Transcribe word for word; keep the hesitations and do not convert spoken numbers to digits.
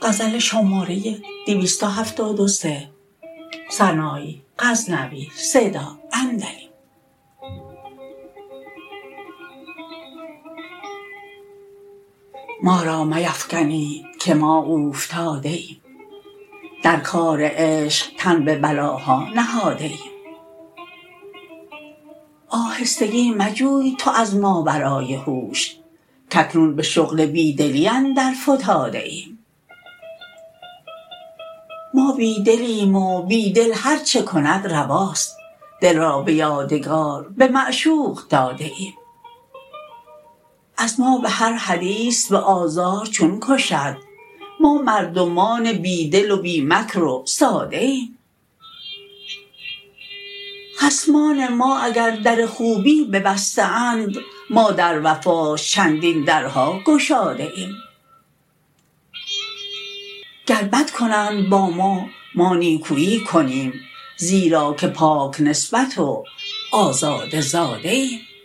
غزل شماره دویست و هفتاد و سه سنایی غزنوی صدا اندریم. ما را میفکنید که ما اوفتاده ایم، در کار عشق تن به بلاها نهاده ایم. آهستگی مجوی تو از ماورای هوش، کاکنون به شغل بیدلی اندر فتاده ایم. ما بیدلیم و بیدل هر چه کند رواست، دل را به یادگار به معشوق داده ایم. از ما به هر حدیث به آزار چون کشد، ما مردمان بیدل و بی مکر و ساده ایم. خصمان ما اگر در خوبی ببسته اند، ما در وفاش چندین درها گشاده ایم. گر بد کنند با ما ما نیکویی کنیم، زیرا که پاک نسبت و آزاده زاده ایم.